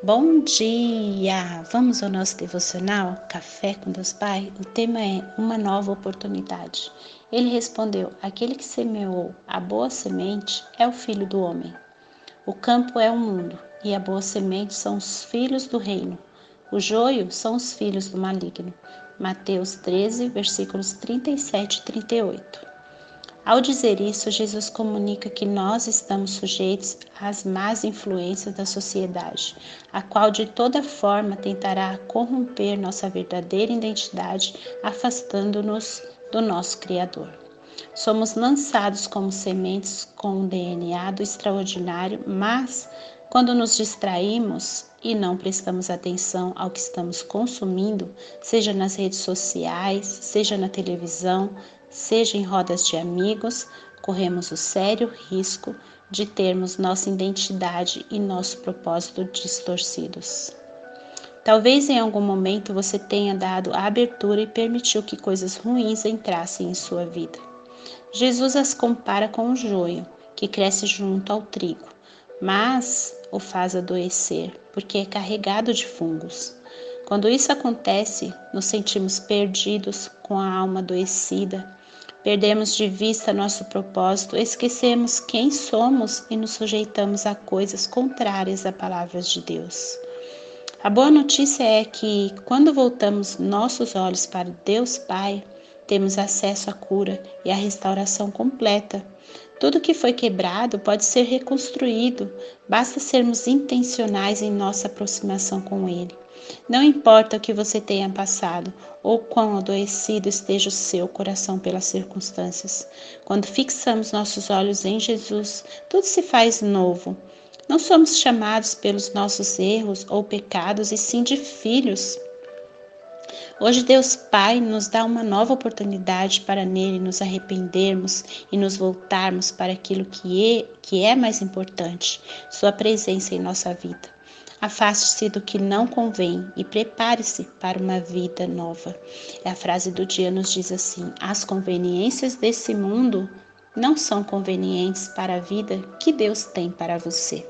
Bom dia! Vamos ao nosso devocional Café com Deus Pai? O tema é uma nova oportunidade. Ele respondeu: aquele que semeou a boa semente é o Filho do Homem. O campo é o mundo e a boa semente são os filhos do reino. O joio são os filhos do maligno. Mateus 13, versículos 37 e 38. Ao dizer isso, Jesus comunica que nós estamos sujeitos às más influências da sociedade, a qual de toda forma tentará corromper nossa verdadeira identidade, afastando-nos do nosso Criador. Somos lançados como sementes com um DNA do extraordinário, mas quando nos distraímos e não prestamos atenção ao que estamos consumindo, seja nas redes sociais, seja na televisão, seja em rodas de amigos, corremos o sério risco de termos nossa identidade e nosso propósito distorcidos. Talvez em algum momento você tenha dado a abertura e permitiu que coisas ruins entrassem em sua vida. Jesus as compara com o joio, que cresce junto ao trigo, mas o faz adoecer, porque é carregado de fungos. Quando isso acontece, nos sentimos perdidos, com a alma adoecida, perdemos de vista nosso propósito, esquecemos quem somos e nos sujeitamos a coisas contrárias à palavra de Deus. A boa notícia é que, quando voltamos nossos olhos para Deus Pai, temos acesso à cura e à restauração completa. Tudo que foi quebrado pode ser reconstruído, basta sermos intencionais em nossa aproximação com Ele. Não importa o que você tenha passado ou quão adoecido esteja o seu coração pelas circunstâncias. Quando fixamos nossos olhos em Jesus, tudo se faz novo. Não somos chamados pelos nossos erros ou pecados, e sim de filhos. Hoje Deus Pai nos dá uma nova oportunidade para nele nos arrependermos e nos voltarmos para aquilo que é mais importante, sua presença em nossa vida. Afaste-se do que não convém e prepare-se para uma vida nova. A frase do dia nos diz assim: as conveniências desse mundo não são convenientes para a vida que Deus tem para você.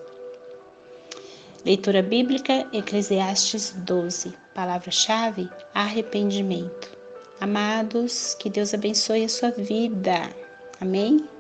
Leitura bíblica, Eclesiastes 12. Palavra-chave: arrependimento. Amados, que Deus abençoe a sua vida. Amém?